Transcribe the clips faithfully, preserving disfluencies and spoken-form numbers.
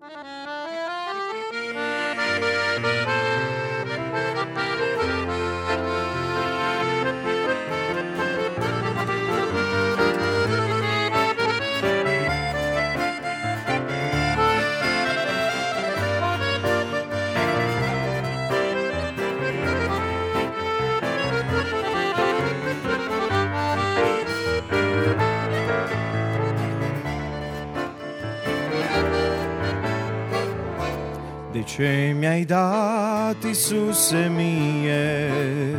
De ce mi-ai dat, Iisuse, mie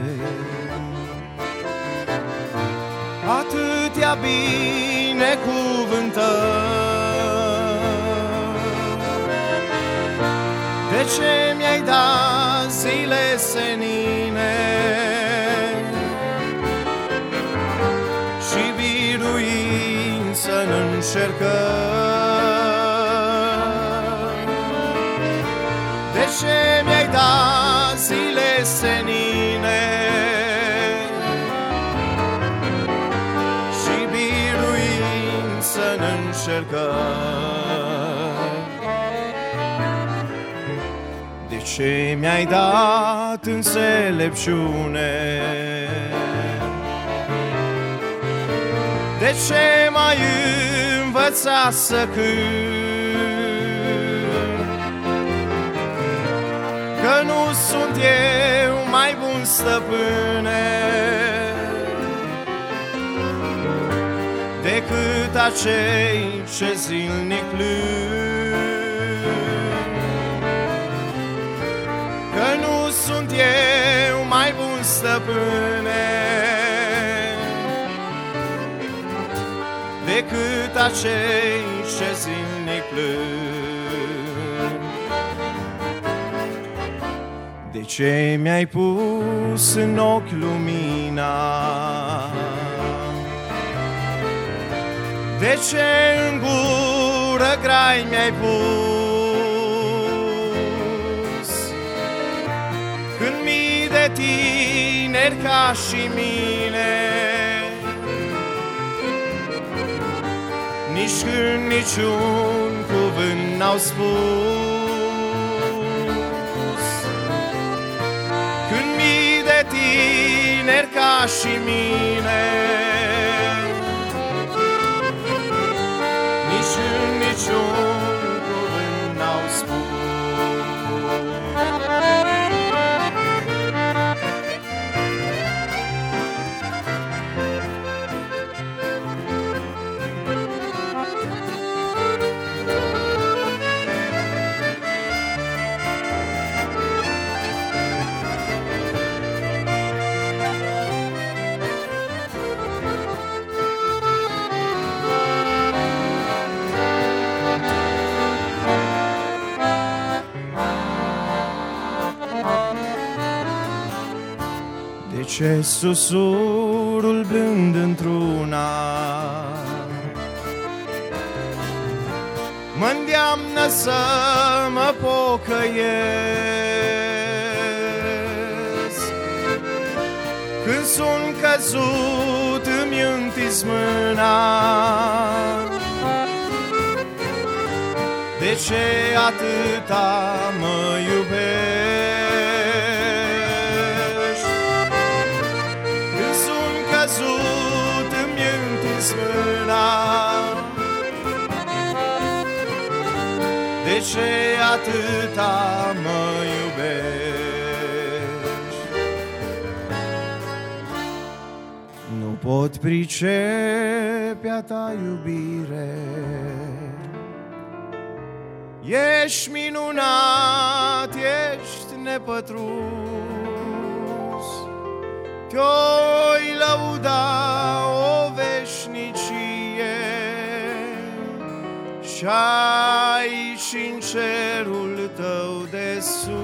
atâtea binecuvântări? De ce mi-ai dat zile senine și biruință în încercări? De ce mi-ai dat zile senine și biruință în încercări? De ce mi-ai dat înțelepciune? De ce m-ai învățat să cânt? Că nu sunt eu mai bun, stăpâne, decât acei ce zilnic plâng. Că nu sunt eu mai bun, stăpâne, decât acei ce zilnic plâng. De ce mi-ai pus în ochi lumina? De ce în gură grai mi-ai pus? Când mii de tineri ca și mine nici când niciun cuvânt n-au spus. Când mii de tineri ca și mine nici când niciun cuvânt n-au spus. De ce susurul blând într-una mă-ndeamnă să mă pocăiesc? Când sunt căzut îmi întind mâna. De ce atâta mă iubești? Căzut îmi întind mâna. De ce atâta mă iubești? Nu pot pricepe a ta iubire. Ești minunat, ești nepătrus. Te-oi lăuda o veșnicie și-ai și-n cerul tău de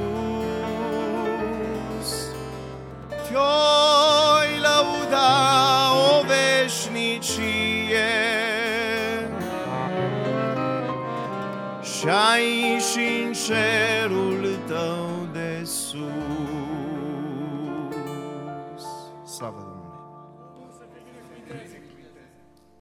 sus. Te-oi lăuda o veșnicie și-ai și-n cerul tău de sus.